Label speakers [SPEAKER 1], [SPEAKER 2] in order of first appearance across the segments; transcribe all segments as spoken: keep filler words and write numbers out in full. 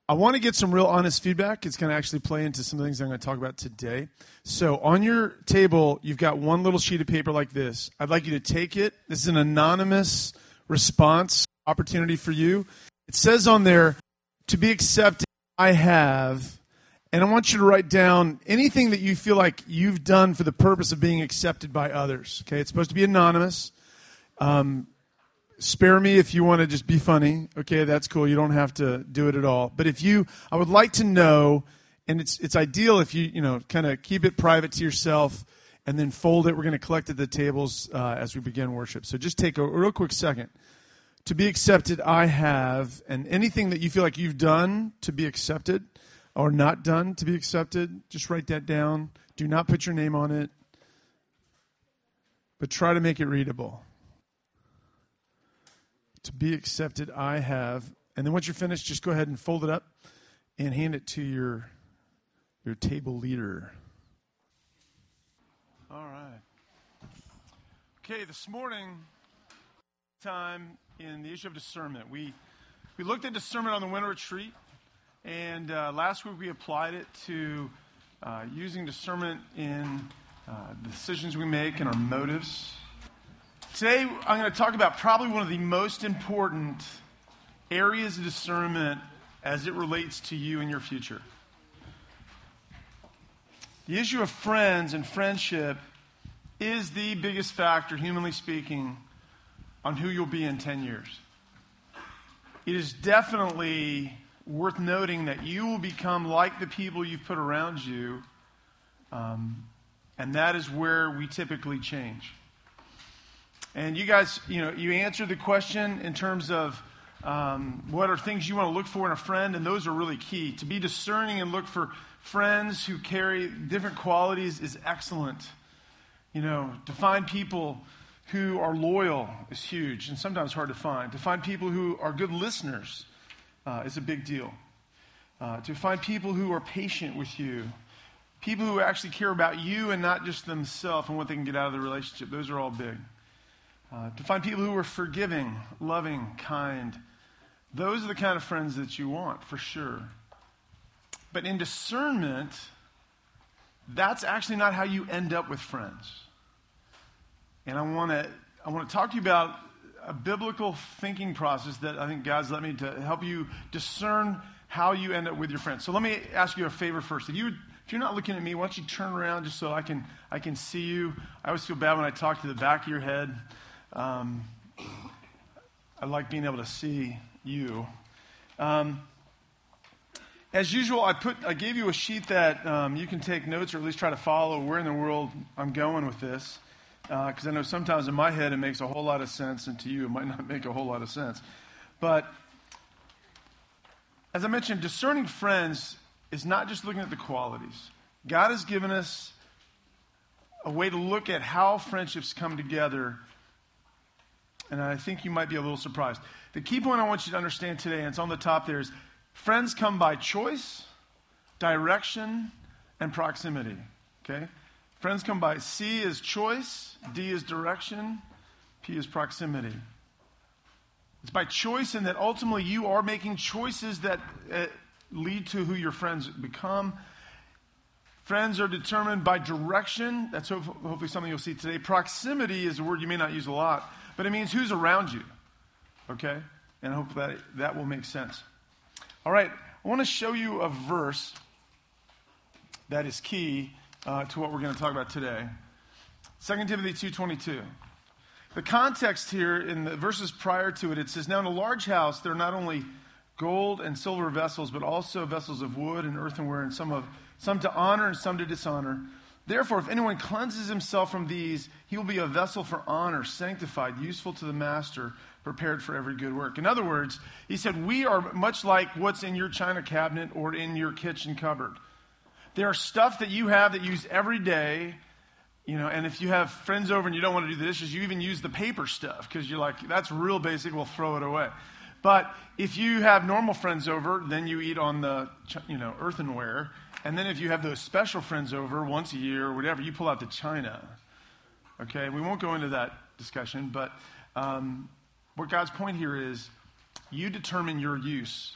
[SPEAKER 1] I want to get some real honest feedback. It's going to actually play into some of the things I'm going to talk about today. So on your table, you've got one little sheet of paper like this. I'd like you to take it. This is an anonymous response opportunity for you. It says on there, to be accepted, I have, and I want you to write down anything that you feel like you've done for the purpose of being accepted by others. Okay, it's supposed to be anonymous. Um, Spare me if you want to just be funny. Okay, that's cool. You don't have to do it at all. But if you, I would like to know, and it's it's ideal if you, you know, kind of keep it private to yourself and then fold it. We're going to collect at the tables uh, as we begin worship. So just take a real quick second. To be accepted, I have, and anything that you feel like you've done to be accepted or not done to be accepted, just write that down. Do not put your name on it, but try to make it readable. To be accepted, I have. And then once you're finished, just go ahead and fold it up and hand it to your your table leader. All right. Okay, this morning, time in the issue of discernment. We we looked at discernment on the winter retreat, and uh, last week we applied it to uh, using discernment in uh, the decisions we make and our motives. Today, I'm going to talk about probably one of the most important areas of discernment as it relates to you and your future. The issue of friends and friendship is the biggest factor, humanly speaking, on who you'll be in ten years. It is definitely worth noting that you will become like the people you've put around you, um, and that is where we typically change. And you guys, you know, you answered the question in terms of um, what are things you want to look for in a friend, and those are really key. To be discerning and look for friends who carry different qualities is excellent. You know, to find people who are loyal is huge and sometimes hard to find. To find people who are good listeners uh, is a big deal. Uh, to find people who are patient with you, people who actually care about you and not just themselves and what they can get out of the relationship, those are all big. Uh, to find people who are forgiving, loving, kind. Those are the kind of friends that you want, for sure. But in discernment, that's actually not how you end up with friends. And I want to I want to talk to you about a biblical thinking process that I think God's let me to help you discern how you end up with your friends. So let me ask you a favor first. If you if you're not looking at me, why don't you turn around just so I can I can see you? I always feel bad when I talk to the back of your head. Um, I like being able to see you. Um, as usual, I put I gave you a sheet that um, you can take notes or at least try to follow where in the world I'm going with this. Because uh, I know sometimes in my head it makes a whole lot of sense, and to you it might not make a whole lot of sense. But as I mentioned, discerning friends is not just looking at the qualities. God has given us a way to look at how friendships come together. And I think you might be a little surprised. The key point I want you to understand today, and it's on the top there, is friends come by choice, direction, and proximity. Okay? Friends come by C is choice, D is direction, P is proximity. It's by choice in that ultimately you are making choices that uh, lead to who your friends become. Friends are determined by direction. That's hopefully something you'll see today. Proximity is a word you may not use a lot, but it means who's around you, okay? And I hope that that will make sense. All right, I want to show you a verse that is key uh, to what we're going to talk about today. Second Timothy two twenty-two. The context here in the verses prior to it, it says, now in a large house there are not only gold and silver vessels, but also vessels of wood and earthenware, and some of some to honor and some to dishonor. Therefore, if anyone cleanses himself from these, he will be a vessel for honor, sanctified, useful to the master, prepared for every good work. In other words, he said, we are much like what's in your china cabinet or in your kitchen cupboard. There are stuff that you have that you use every day, you know, and if you have friends over and you don't want to do the dishes, you even use the paper stuff because you're like, that's real basic, we'll throw it away. But if you have normal friends over, then you eat on the, you know, earthenware. And then if you have those special friends over once a year or whatever, you pull out the china. Okay, we won't go into that discussion, but um, what God's point here is you determine your use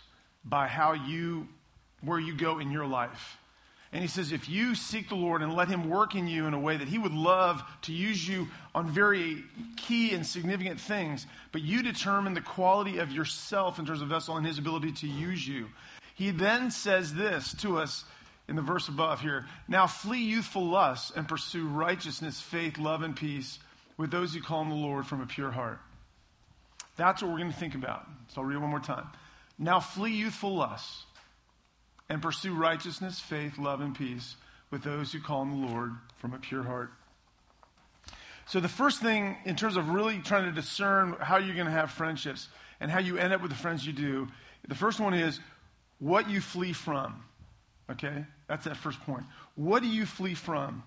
[SPEAKER 1] by how you, where you go in your life. And he says, if you seek the Lord and let him work in you in a way that he would love to use you on very key and significant things, but you determine the quality of yourself in terms of vessel and his ability to use you. He then says this to us in the verse above here. Now flee youthful lusts and pursue righteousness, faith, love, and peace with those who call on the Lord from a pure heart. That's what we're going to think about. So I'll read it one more time. Now flee youthful lusts and pursue righteousness, faith, love, and peace with those who call on the Lord from a pure heart. So the first thing, in terms of really trying to discern how you're going to have friendships and how you end up with the friends you do, the first one is what you flee from. Okay? That's that first point. What do you flee from?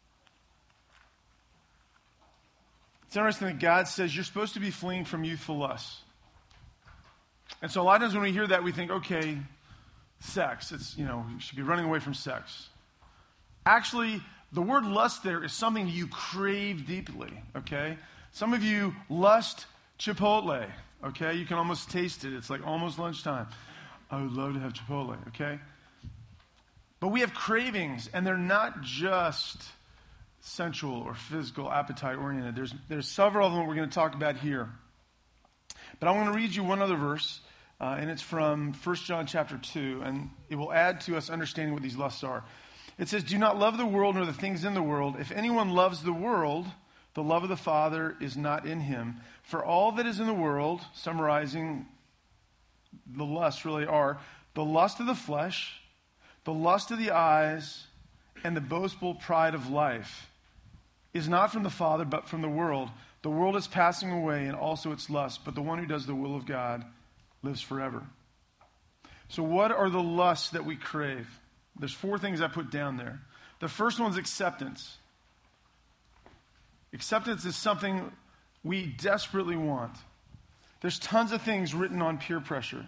[SPEAKER 1] It's interesting that God says you're supposed to be fleeing from youthful lusts. And so a lot of times when we hear that, we think, okay, sex. It's, you know, you should be running away from sex. Actually, the word lust there is something you crave deeply, okay? Some of you lust Chipotle, okay? You can almost taste it. It's like almost lunchtime. I would love to have Chipotle, okay? But we have cravings, and they're not just sensual or physical, appetite-oriented. There's, there's several of them we're going to talk about here. But I want to read you one other verse. Uh, and it's from First John chapter two, and it will add to us understanding what these lusts are. It says, do not love the world nor the things in the world. If anyone loves the world, the love of the Father is not in him. For all that is in the world, summarizing the lusts really are, the lust of the flesh, the lust of the eyes, and the boastful pride of life is not from the Father, but from the world. The world is passing away, and also its lust, but the one who does the will of God lives forever. So what are the lusts that we crave? There's four things I put down there. The first one's acceptance. Acceptance is something we desperately want. There's tons of things written on peer pressure.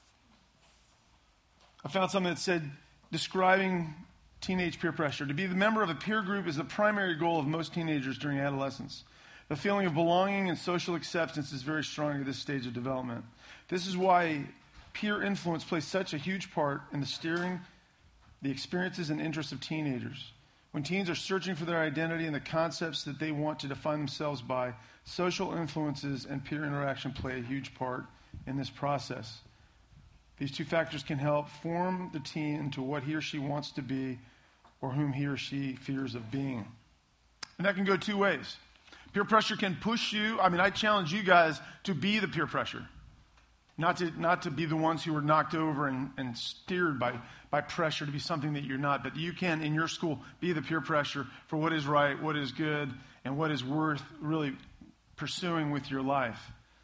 [SPEAKER 1] I found something that said, describing teenage peer pressure. To be the member of a peer group is the primary goal of most teenagers during adolescence. The feeling of belonging and social acceptance is very strong at this stage of development. This is why peer influence plays such a huge part in the steering the experiences and interests of teenagers. When teens are searching for their identity and the concepts that they want to define themselves by, social influences and peer interaction play a huge part in this process. These two factors can help form the teen into what he or she wants to be or whom he or she fears of being. And that can go two ways. Peer pressure can push you. I mean, I challenge you guys to be the peer pressure. Not to not to be the ones who are knocked over and, and steered by, by pressure to be something that you're not. But you can, in your school, be the peer pressure for what is right, what is good, and what is worth really pursuing with your life.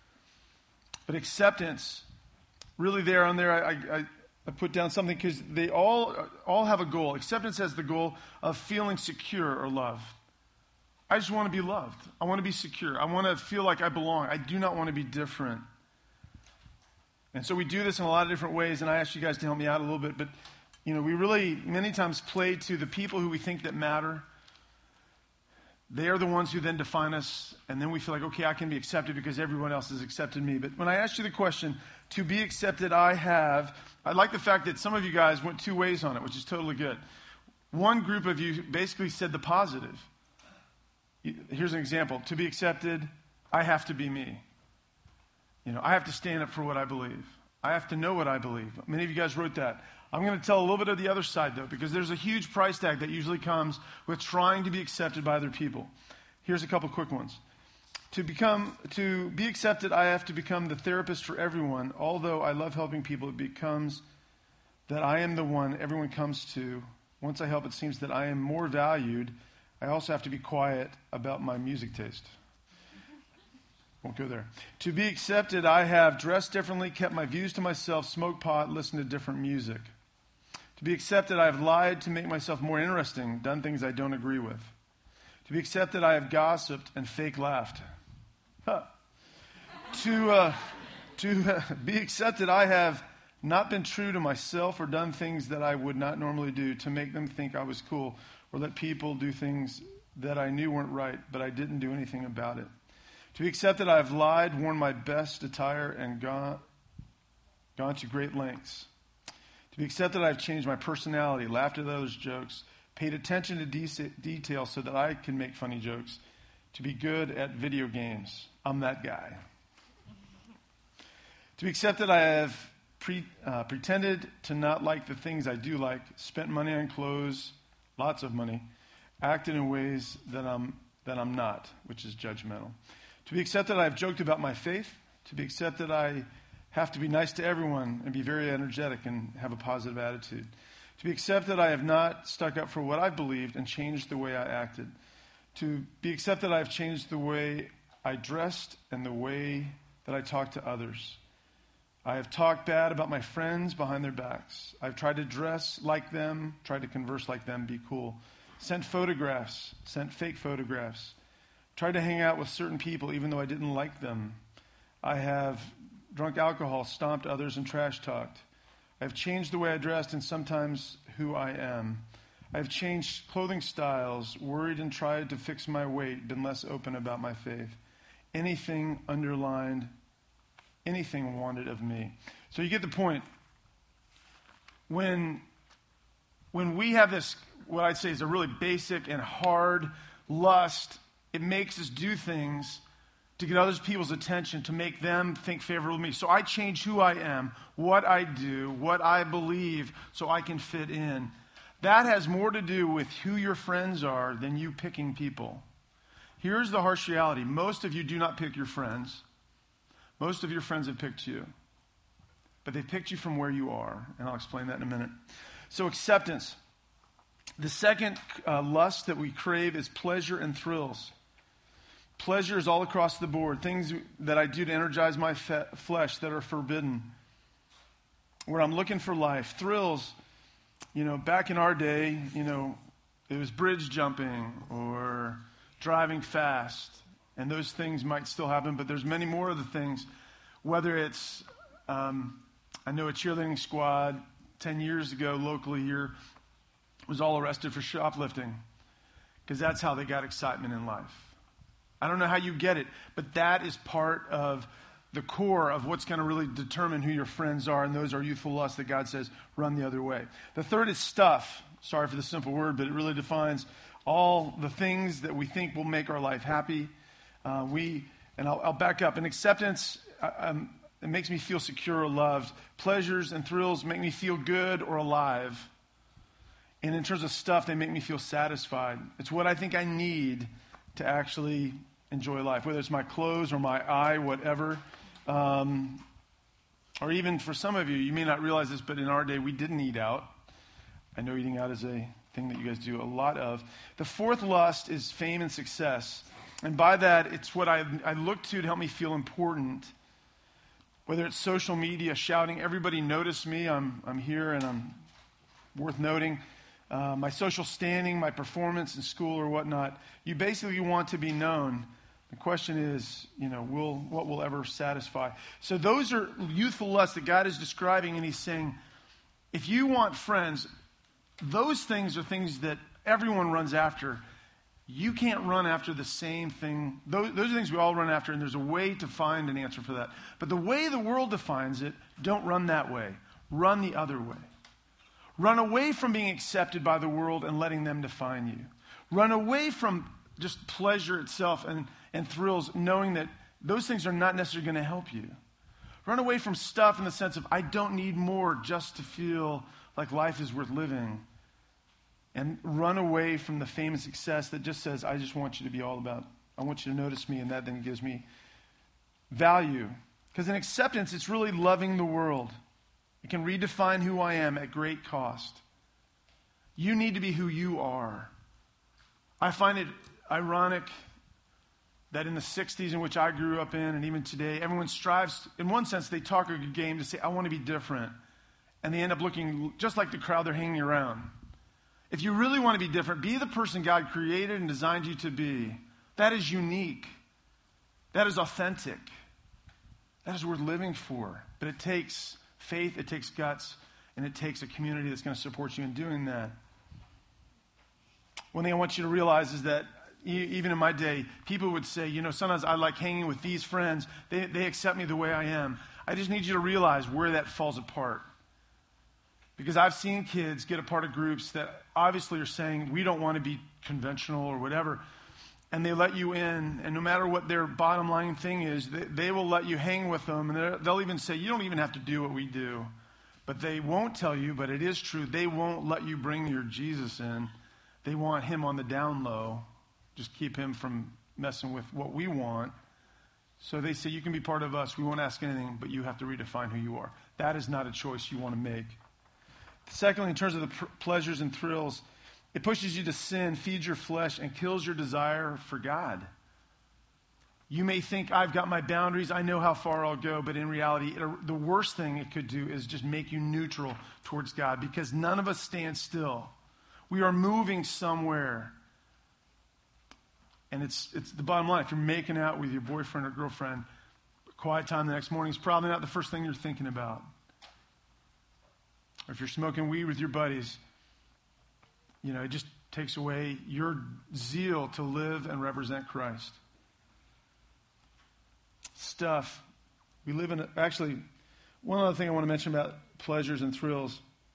[SPEAKER 1] But acceptance, really there on there, I, I, I put down something because they all all have a goal. Acceptance has the goal of feeling secure or loved. I just want to be loved. I want to be secure. I want to feel like I belong. I do not want to be different. And so we do this in a lot of different ways, and I ask you guys to help me out a little bit. But, you know, we really many times play to the people who we think that matter. They are the ones who then define us, and then we feel like, okay, I can be accepted because everyone else has accepted me. But when I asked you the question, to be accepted, I have, I like the fact that some of you guys went two ways on it, which is totally good. One group of you basically said the positive. Here's an example. To be accepted, I have to be me. You know, I have to stand up for what I believe. I have to know what I believe. Many of you guys wrote that. I'm going to tell a little bit of the other side, though, because there's a huge price tag that usually comes with trying to be accepted by other people. Here's a couple quick ones. To become, to be accepted, I have to become the therapist for everyone. Although I love helping people, it becomes that I am the one everyone comes to. Once I help, it seems that I am more valued. I also have to be quiet about my music taste. Won't go there. To be accepted, I have dressed differently, kept my views to myself, smoked pot, listened to different music. To be accepted, I have lied to make myself more interesting, done things I don't agree with. To be accepted, I have gossiped and fake laughed. Huh. To, uh, to uh, be accepted, I have not been true to myself or done things that I would not normally do to make them think I was cool or let people do things that I knew weren't right, but I didn't do anything about it. To be accepted, I have lied, worn my best attire, and gone, gone to great lengths To be accepted, I've changed my personality, laughed at others' jokes, paid attention to de- details so that I can make funny jokes. To be good at video games. I'm that guy. To be accepted, I have pre- uh, pretended to not like the things I do like, spent money on clothes, lots of money, acted in ways that I'm, that I'm not, which is judgmental. To be accepted, I have joked about my faith. To be accepted, I have to be nice to everyone and be very energetic and have a positive attitude. To be accepted, I have not stuck up for what I believed and changed the way I acted. To be accepted, I have changed the way I dressed and the way that I talked to others. I have talked bad about my friends behind their backs. I've tried to dress like them, tried to converse like them, be cool. Sent photographs, sent fake photographs. Tried to hang out with certain people even though I didn't like them. I have drunk alcohol, stomped others, and trash talked. I've changed the way I dressed and sometimes who I am. I've changed clothing styles, worried and tried to fix my weight, been less open about my faith. Anything underlined, anything wanted of me. So you get the point. When, when we have this, what I'd say is a really basic and hard lust, it makes us do things to get other people's attention, to make them think favorably of me. So I change who I am, what I do, what I believe, so I can fit in. That has more to do with who your friends are than you picking people. Here's the harsh reality. Most of you do not pick your friends. Most of your friends have picked you. But they picked you from where you are. And I'll explain that in a minute. So acceptance. The second uh, lust that we crave is pleasure and thrills. Pleasure is all across the board. Things that I do to energize my fe- flesh that are forbidden. Where I'm looking for life. Thrills, you know, back in our day, you know, it was bridge jumping or driving fast. And those things might still happen, but there's many more of the things. Whether it's, um, I know a cheerleading squad ten years ago locally here was all arrested for shoplifting. Because that's how they got excitement in life. I don't know how you get it, but that is part of the core of what's going to really determine who your friends are, and those are youthful lusts that God says run the other way. The third is stuff. Sorry for the simple word, but it really defines all the things that we think will make our life happy. Uh, we, and I'll, I'll back up. In acceptance, I, um, it makes me feel secure or loved. Pleasures and thrills make me feel good or alive. And in terms of stuff, they make me feel satisfied. It's what I think I need to actually enjoy life, whether it's my clothes or my eye, whatever. Um, or even for some of you, you may not realize this, but in our day, we didn't eat out. I know eating out is a thing that you guys do a lot of. The fourth lust is fame and success. And by that, it's what I, I look to to help me feel important. Whether it's social media, shouting, everybody notice me, I'm, I'm here and I'm worth noting. Uh, my social standing, my performance in school or whatnot. You basically want to be known. The question is, you know, will what will ever satisfy? So those are youthful lusts that God is describing, and he's saying, if you want friends, those things are things that everyone runs after. You can't run after the same thing. Those, those are things we all run after, and there's a way to find an answer for that. But the way the world defines it, don't run that way. Run the other way. Run away from being accepted by the world and letting them define you. Run away from just pleasure itself and, and thrills, knowing that those things are not necessarily going to help you. Run away from stuff in the sense of, I don't need more just to feel like life is worth living. And run away from the fame and success that just says, I just want you to be all about, I want you to notice me, and that then gives me value. Because in acceptance, it's really loving the world. It can redefine who I am at great cost. You need to be who you are. I find it ironic that in the sixties, in which I grew up in, and even today, everyone strives, in one sense, they talk a good game to say, I want to be different. And they end up looking just like the crowd they're hanging around. If you really want to be different, be the person God created and designed you to be. That is unique. That is authentic. That is worth living for. But it takes faith, it takes guts, and it takes a community that's going to support you in doing that. One thing I want you to realize is that even in my day, people would say, you know, sometimes I like hanging with these friends. They, they accept me the way I am. I just need you to realize where that falls apart. Because I've seen kids get a part of groups that obviously are saying, we don't want to be conventional or whatever. And they let you in, and no matter what their bottom line thing is, they, they will let you hang with them. And they'll even say, you don't even have to do what we do. But they won't tell you, but it is true, they won't let you bring your Jesus in. They want him on the down low. Just keep him from messing with what we want. So they say, you can be part of us. We won't ask anything, but you have to redefine who you are. That is not a choice you want to make. Secondly, in terms of the pr- pleasures and thrills, it pushes you to sin, feeds your flesh, and kills your desire for God. You may think, I've got my boundaries, I know how far I'll go, but in reality, it, the worst thing it could do is just make you neutral towards God, because none of us stand still. We are moving somewhere. And it's it's the bottom line. If you're making out with your boyfriend or girlfriend, quiet time the next morning is probably not the first thing you're thinking about. Or if you're smoking weed with your buddies, you know, it just takes away your zeal to live and represent Christ. Stuff. We live in, a, actually, one other thing I want to mention about pleasures and thrills.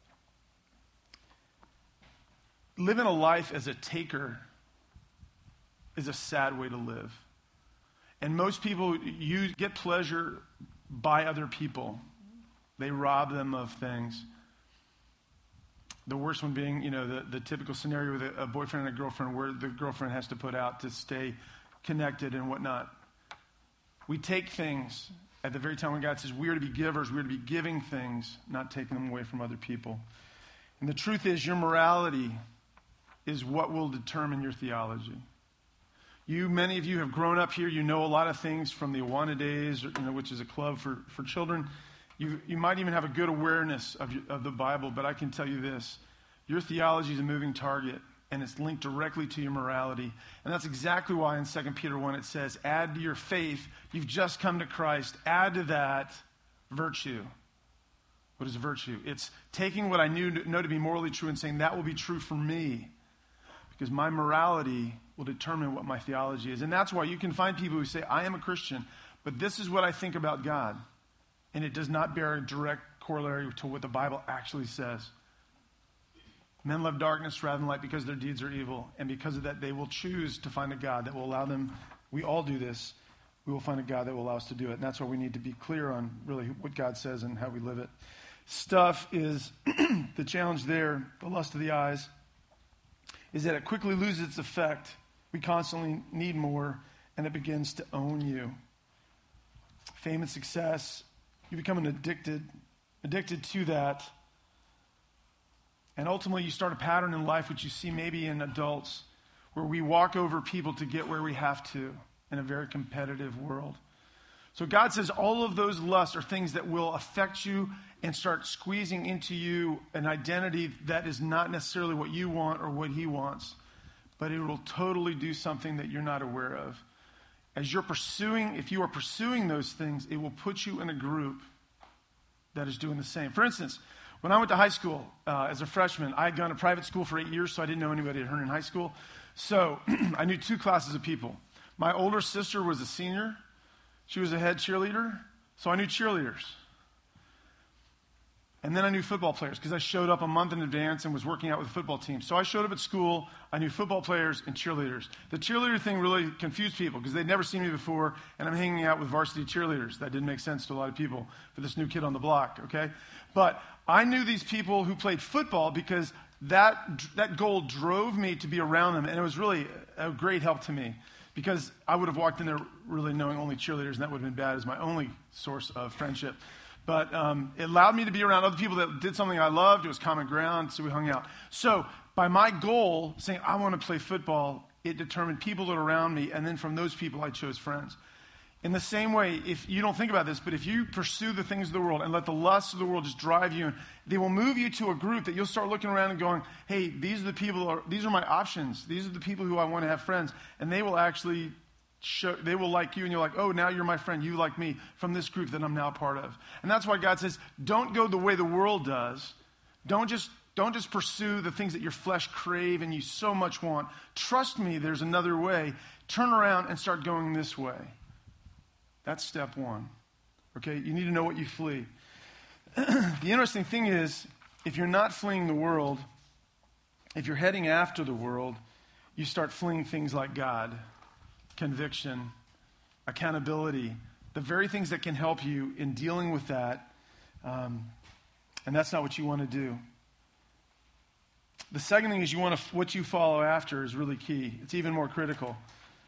[SPEAKER 1] Living a life as a taker is a sad way to live. And most people use, get pleasure by other people. They rob them of things. The worst one being, you know, the, the typical scenario with a, a boyfriend and a girlfriend where the girlfriend has to put out to stay connected and whatnot. We take things at the very time when God says we are to be givers, we are to be giving things, not taking them away from other people. And the truth is, your morality is what will determine your theology. You, many of you have grown up here. You know a lot of things from the Awana days, you know, which is a club for, for children. You, you might even have a good awareness of, your, of the Bible, but I can tell you this. Your theology is a moving target, and it's linked directly to your morality. And that's exactly why in Second Peter one it says, add to your faith. You've just come to Christ. Add to that virtue. What is virtue? It's taking what I knew, know to be morally true and saying that will be true for me. Because my morality will determine what my theology is. And that's why you can find people who say, I am a Christian, but this is what I think about God. And it does not bear a direct corollary to what the Bible actually says. Men love darkness rather than light because their deeds are evil. And because of that, they will choose to find a God that will allow them. We all do this. We will find a God that will allow us to do it. And that's why we need to be clear on really what God says and how we live it. Stuff is the challenge there, the lust of the eyes, is that it quickly loses its effect. We constantly need more, and it begins to own you. Fame and success, you become an addicted, addicted to that. And ultimately, you start a pattern in life, which you see maybe in adults, where we walk over people to get where we have to in a very competitive world. So God says all of those lusts are things that will affect you and start squeezing into you an identity that is not necessarily what you want or what he wants, but it will totally do something that you're not aware of. As you're pursuing, if you are pursuing those things, it will put you in a group that is doing the same. For instance, when I went to high school uh, as a freshman, I had gone to private school for eight years, so I didn't know anybody at Herndon High School. So I knew two classes of people. My older sister was a senior. She was a head cheerleader, so I knew cheerleaders. And then I knew football players because I showed up a month in advance and was working out with the football team. So I showed up at school, I knew football players and cheerleaders. The cheerleader thing really confused people because they'd never seen me before, and I'm hanging out with varsity cheerleaders. That didn't make sense to a lot of people for this new kid on the block, okay? But I knew these people who played football because that, that goal drove me to be around them, and it was really a great help to me. Because I would have walked in there really knowing only cheerleaders, and that would have been bad as my only source of friendship. But um, it allowed me to be around other people that did something I loved. It was common ground, so we hung out. So by my goal, saying I want to play football, it determined people that are around me, and then from those people I chose friends. In the same way, if you don't think about this, but if you pursue the things of the world and let the lusts of the world just drive you, they will move you to a group that you'll start looking around and going, hey, these are the people, are, these are my options. These are the people who I want to have friends. And they will actually show, they will like you, and you're like, oh, now you're my friend. You like me from this group that I'm now part of. And that's why God says, don't go the way the world does. Don't just, don't just pursue the things that your flesh crave and you so much want. Trust me, there's another way. Turn around and start going this way. That's step one. Okay, you need to know what you flee. The interesting thing is, if you're not fleeing the world, if you're heading after the world, you start fleeing things like God, conviction, accountability, the very things that can help you in dealing with that. Um, and that's not what you want to do. The second thing is you want to, what you follow after is really key. It's even more critical.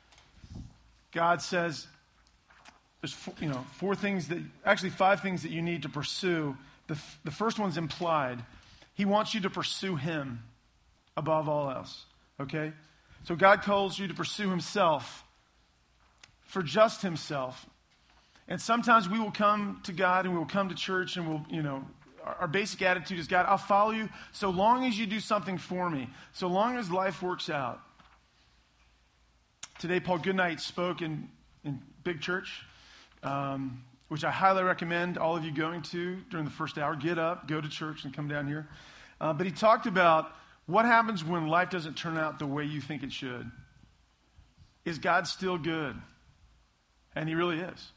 [SPEAKER 1] God says there's four, you know, four things that, actually five things that you need to pursue. The, the first one's implied. He wants you to pursue him above all else. Okay? So God calls you to pursue himself for just himself. And sometimes we will come to God and we will come to church and we'll, you know, our, our basic attitude is, God, I'll follow you so long as you do something for me, so long as life works out. Today, Paul Goodnight spoke in, in Big Church, um, which I highly recommend all of you going to during the first hour. Get up, go to church, and come down here. Uh, but he talked about what happens when life doesn't turn out the way you think it should. Is God still good? And he really is.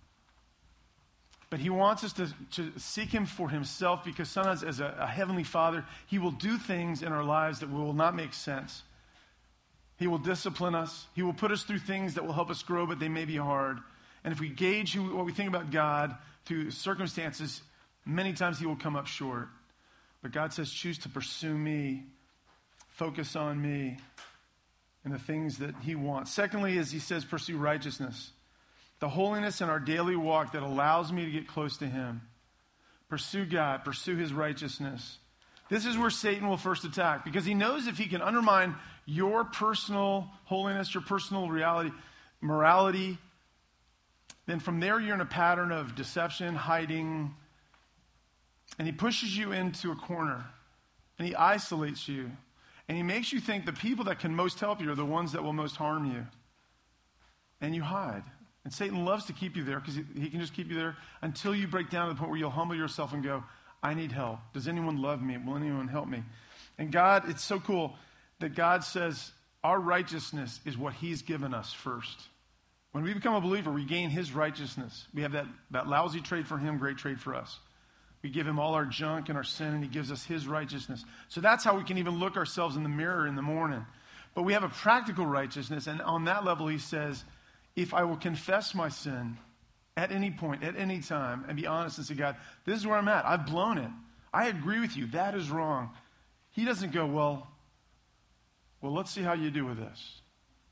[SPEAKER 1] But he wants us to, to seek him for himself, because sometimes as a, a heavenly Father, he will do things in our lives that will not make sense. He will discipline us. He will put us through things that will help us grow, but they may be hard. And if we gauge who, what we think about God through circumstances, many times he will come up short. But God says, choose to pursue me, focus on me, and the things that he wants. Secondly, as he says, pursue righteousness. The holiness in our daily walk that allows me to get close to him. Pursue God, pursue his righteousness. This is where Satan will first attack, because he knows if he can undermine your personal holiness, your personal reality, morality, then from there you're in a pattern of deception, hiding, and he pushes you into a corner, and he isolates you, and he makes you think the people that can most help you are the ones that will most harm you, and you hide. And Satan loves to keep you there, because he, he can just keep you there until you break down to the point where you'll humble yourself and go, I need help. Does anyone love me? Will anyone help me? And God, it's so cool that God says our righteousness is what he's given us first. When we become a believer, we gain his righteousness. We have that, that lousy trade for him, great trade for us. We give him all our junk and our sin, and he gives us his righteousness. So that's how we can even look ourselves in the mirror in the morning. But we have a practical righteousness, and on that level he says, if I will confess my sin at any point, at any time, and be honest and say, God, this is where I'm at. I've blown it. I agree with you. That is wrong. He doesn't go, well, well, let's see how you do with this.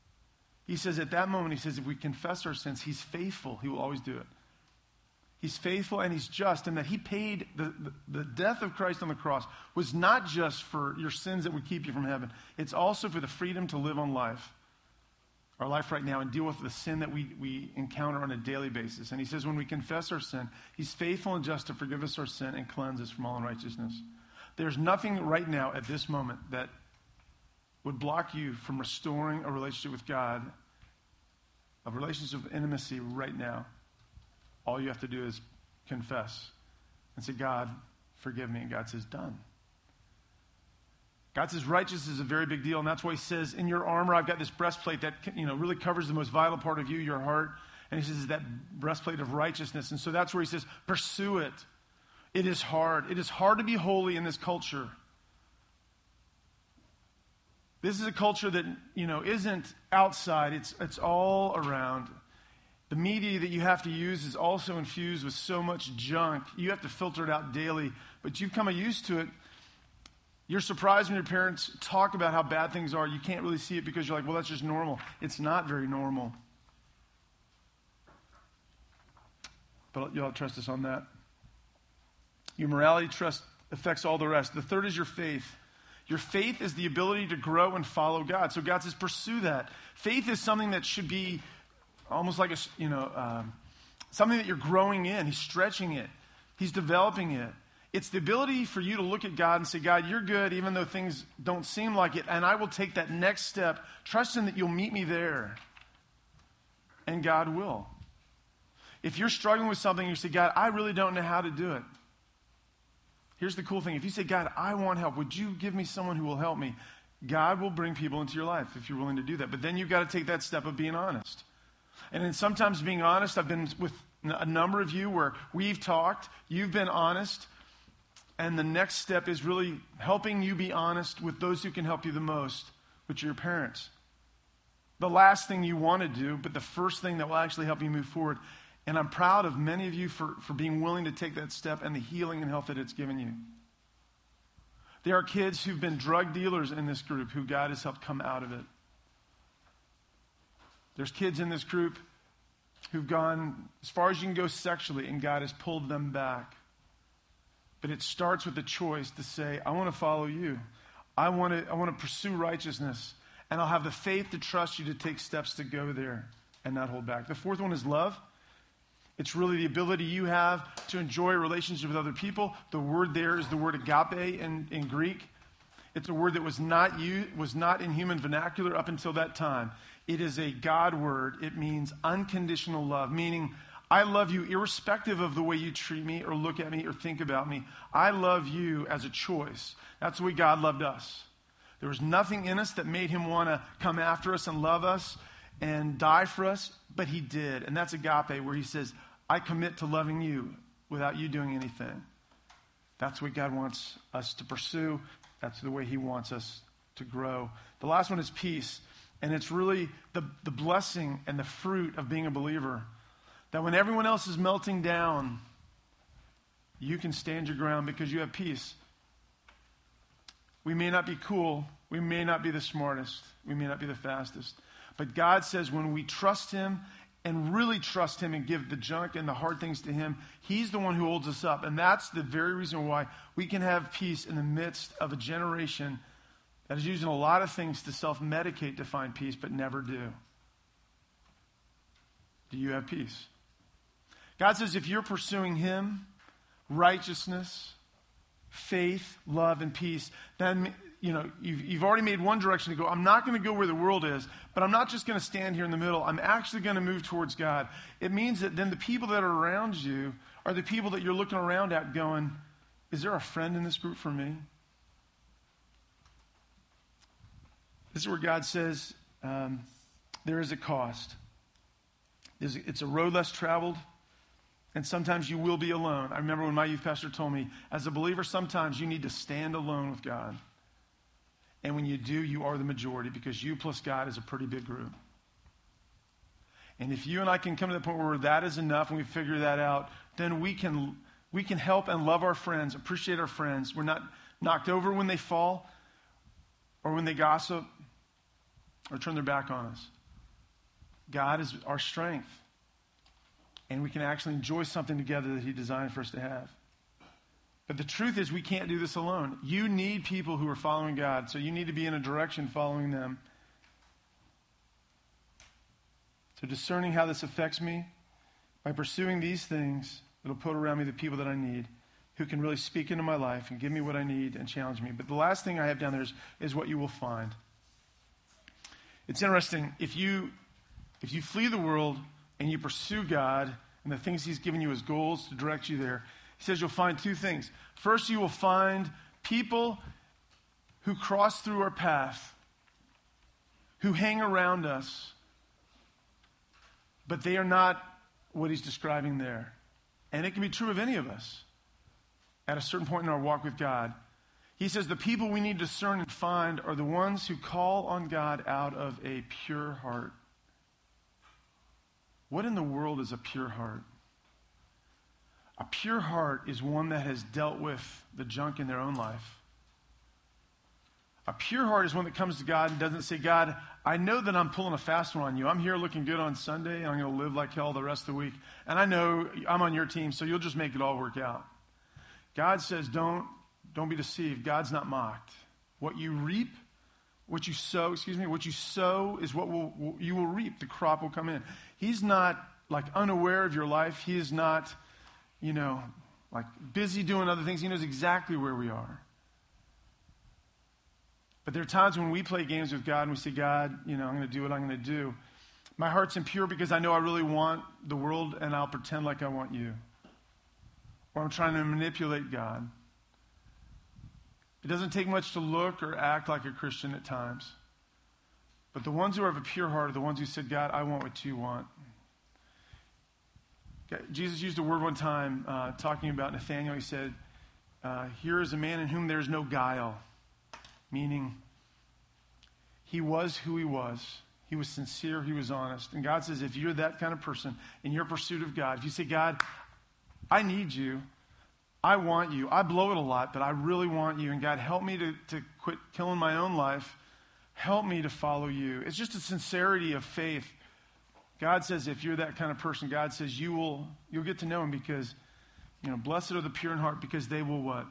[SPEAKER 1] He says at that moment, he says, if we confess our sins, he's faithful. He will always do it. He's faithful and he's just, and that he paid the, the, the death of Christ on the cross was not just for your sins that would keep you from heaven. It's also for the freedom to live on life. Our life right now, and deal with the sin that we, we encounter on a daily basis. And he says when we confess our sin, he's faithful and just to forgive us our sin and cleanse us from all unrighteousness. There's nothing right now at this moment that would block you from restoring a relationship with God, a relationship of intimacy right now. All you have to do is confess and say, God, forgive me. And God says, done. God says righteousness is a very big deal, and that's why he says, in your armor, I've got this breastplate that, you know, really covers the most vital part of you, your heart. And he says, that breastplate of righteousness. And so that's where he says, pursue it. It is hard. It is hard to be holy in this culture. This is a culture that, you know, isn't outside. It's, it's all around. The media that you have to use is also infused with so much junk. You have to filter it out daily, but you've come used to it. You're surprised when your parents talk about how bad things are. You can't really see it because you're like, well, that's just normal. It's not very normal. But you'll trust us on that. Your morality trust affects all the rest. The third is your faith. Your faith is the ability to grow and follow God. So God says, pursue that. Faith is something that should be almost like a, you know, um, something that you're growing in. He's stretching it. He's developing it. It's the ability for you to look at God and say, God, you're good even though things don't seem like it. And I will take that next step, trusting that you'll meet me there. And God will. If you're struggling with something, you say, God, I really don't know how to do it. Here's the cool thing. If you say, God, I want help, would you give me someone who will help me? God will bring people into your life if you're willing to do that. But then you've got to take that step of being honest. And then sometimes being honest, I've been with a number of you where we've talked, you've been honest, And the next step is really helping you be honest with those who can help you the most, which are your parents. The last thing you want to do, but the first thing that will actually help you move forward. And I'm proud of many of you for, for being willing to take that step and the healing and health that it's given you. There are kids who've been drug dealers in this group who God has helped come out of it. There's kids in this group who've gone as far as you can go sexually, and God has pulled them back. But it starts with the choice to say, I want to follow you. I want to, I want to pursue righteousness. And I'll have the faith to trust you to take steps to go there and not hold back. The fourth one is love. It's really the ability you have to enjoy a relationship with other people. The word there is the word agape in, in Greek. It's a word that was not used, was not in human vernacular up until that time. It is a God word. It means unconditional love, meaning I love you irrespective of the way you treat me or look at me or think about me. I love you as a choice. That's the way God loved us. There was nothing in us that made him want to come after us and love us and die for us, but he did. And that's agape, where he says, I commit to loving you without you doing anything. That's what God wants us to pursue. That's the way he wants us to grow. The last one is peace. And it's really the, the blessing and the fruit of being a believer. That when everyone else is melting down, you can stand your ground because you have peace. We may not be cool. We may not be the smartest. We may not be the fastest. But God says when we trust him and really trust him and give the junk and the hard things to him, he's the one who holds us up. And that's the very reason why we can have peace in the midst of a generation that is using a lot of things to self-medicate to find peace, but never do. Do you have peace? God says if you're pursuing him, righteousness, faith, love, and peace, then you know, you've, you've already made one direction to go. I'm not going to go where the world is, but I'm not just going to stand here in the middle. I'm actually going to move towards God. It means that then the people that are around you are the people that you're looking around at going, is there a friend in this group for me? This is where God says um, there is a cost. There's, it's a road less traveled, and sometimes you will be alone. I remember when my youth pastor told me, as a believer, sometimes you need to stand alone with God. And when you do, you are the majority because you plus God is a pretty big group. And if you and I can come to the point where that is enough and we figure that out, then we can we can help and love our friends, appreciate our friends. We're not knocked over when they fall or when they gossip or turn their back on us. God is our strength. And we can actually enjoy something together that he designed for us to have. But the truth is we can't do this alone. You need people who are following God, so you need to be in a direction following them. So discerning how this affects me, by pursuing these things, it'll put around me the people that I need, who can really speak into my life and give me what I need and challenge me. But the last thing I have down there is, is what you will find. It's interesting, if you if you flee the world and you pursue God and the things he's given you as goals to direct you there, he says you'll find two things. First, you will find people who cross through our path, who hang around us, but they are not what he's describing there. And it can be true of any of us at a certain point in our walk with God. He says the people we need to discern and find are the ones who call on God out of a pure heart. What in the world is a pure heart? A pure heart is one that has dealt with the junk in their own life. A pure heart is one that comes to God and doesn't say, God, I know that I'm pulling a fast one on you. I'm here looking good on Sunday, and I'm going to live like hell the rest of the week. And I know I'm on your team, so you'll just make it all work out. God says, don't, don't be deceived. God's not mocked. What you reap, what you sow, excuse me, what you sow is what will, you will reap. The crop will come in. He's not like unaware of your life. He is not, you know, like busy doing other things. He knows exactly where we are. But there are times when we play games with God and we say, God, you know, I'm going to do what I'm going to do. My heart's impure because I know I really want the world and I'll pretend like I want you. Or I'm trying to manipulate God. It doesn't take much to look or act like a Christian at times. But the ones who have a pure heart are the ones who said, God, I want what you want. Jesus used a word one time uh, talking about Nathanael. He said, uh, here is a man in whom there is no guile, meaning he was who he was. He was sincere. He was honest. And God says, if you're that kind of person in your pursuit of God, if you say, God, I need you. I want you. I blow it a lot, but I really want you. And God, help me to, to quit killing my own life. Help me to follow you. It's just a sincerity of faith. God says, if you're that kind of person, God says you will, you'll get to know him because, you know, blessed are the pure in heart because they will what?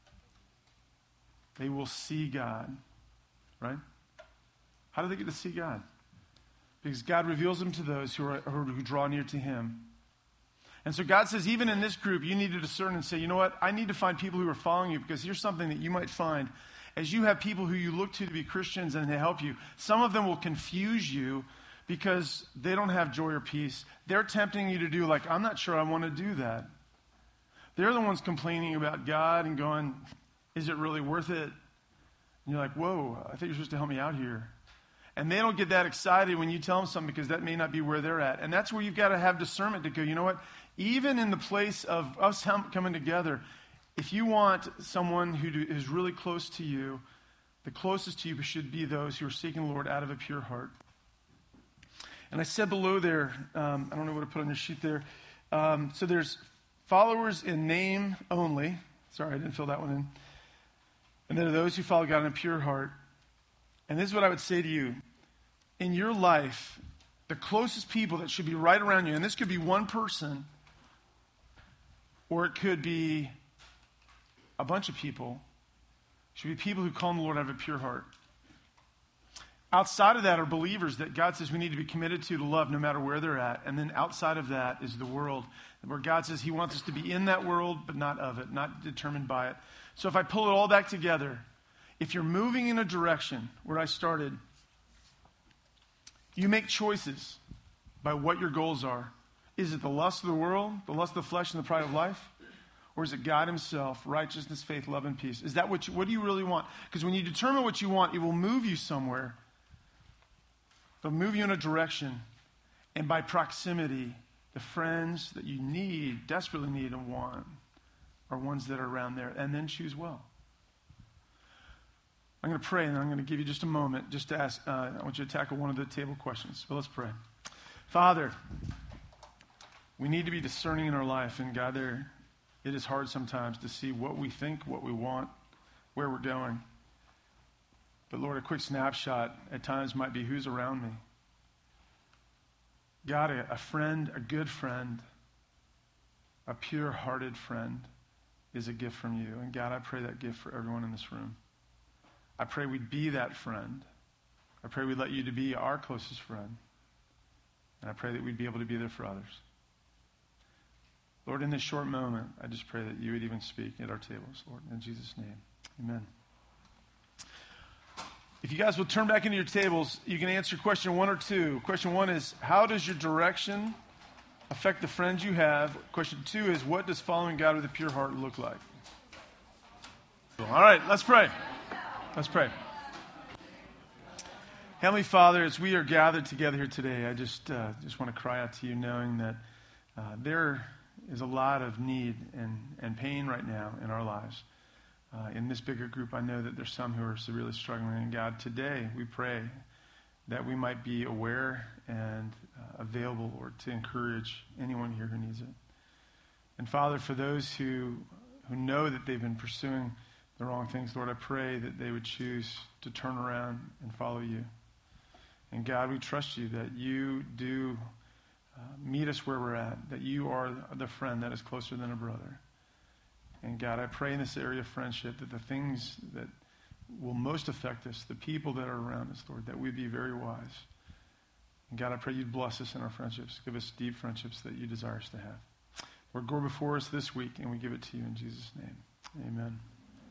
[SPEAKER 1] They will see God, right? How do they get to see God? Because God reveals him to those who are who draw near to him. And so God says, even in this group, you need to discern and say, you know what? I need to find people who are following you because here's something that you might find. As you have people who you look to to be Christians and they help you, some of them will confuse you because they don't have joy or peace. They're tempting you to do like, I'm not sure I want to do that. They're the ones complaining about God and going, is it really worth it? And you're like, whoa, I think you're supposed to help me out here. And they don't get that excited when you tell them something because that may not be where they're at. And that's where you've got to have discernment to go, you know what? Even in the place of us coming together, if you want someone who is really close to you, the closest to you should be those who are seeking the Lord out of a pure heart. And I said below there, um, I don't know what to put on your sheet there. Um, so there's followers in name only. Sorry, I didn't fill that one in. And there are those who follow God in a pure heart. And this is what I would say to you. In your life, the closest people that should be right around you, and this could be one person, or it could be a bunch of people, should be people who call on the Lord out of a pure heart. Outside of that are believers that God says we need to be committed to, to love no matter where they're at. And then outside of that is the world, where God says he wants us to be in that world, but not of it, not determined by it. So if I pull it all back together, if you're moving in a direction where I started, you make choices by what your goals are. Is it the lust of the world, the lust of the flesh, and the pride of life? Or is it God himself, righteousness, faith, love, and peace? Is that what you, what do you really want? Because when you determine what you want, it will move you somewhere. It'll move you in a direction. And by proximity, the friends that you need, desperately need and want, are ones that are around there. And then choose well. I'm going to pray, and then I'm going to give you just a moment just to ask. Uh, I want you to tackle one of the table questions. But let's pray. Father, we need to be discerning in our life. And God, there, it is hard sometimes to see what we think, what we want, where we're going. But Lord, a quick snapshot at times might be who's around me. God, a, a friend, a good friend, a pure-hearted friend is a gift from you. And God, I pray that gift for everyone in this room. I pray we'd be that friend. I pray we'd let you to be our closest friend. And I pray that we'd be able to be there for others. Lord, in this short moment, I just pray that you would even speak at our tables, Lord. In Jesus' name, amen. If you guys will turn back into your tables, you can answer question one or two. Question one is, how does your direction affect the friends you have? Question two is, what does following God with a pure heart look like? All right, let's pray. Let's pray. Heavenly Father, as we are gathered together here today, I just uh, just want to cry out to you knowing that uh, there is a lot of need and, and pain right now in our lives. Uh, in this bigger group, I know that there's some who are severely struggling. And God, today we pray that we might be aware and uh, available, Lord, to encourage anyone here who needs it. And Father, for those who who know that they've been pursuing the wrong things, Lord, I pray that they would choose to turn around and follow you. And God, we trust you that you do uh, meet us where we're at, that you are the friend that is closer than a brother. And God, I pray in this area of friendship that the things that will most affect us, the people that are around us, Lord, that we'd be very wise. And God, I pray you'd bless us in our friendships. Give us deep friendships that you desire us to have. Lord, go before us this week, and we give it to you in Jesus' name. Amen.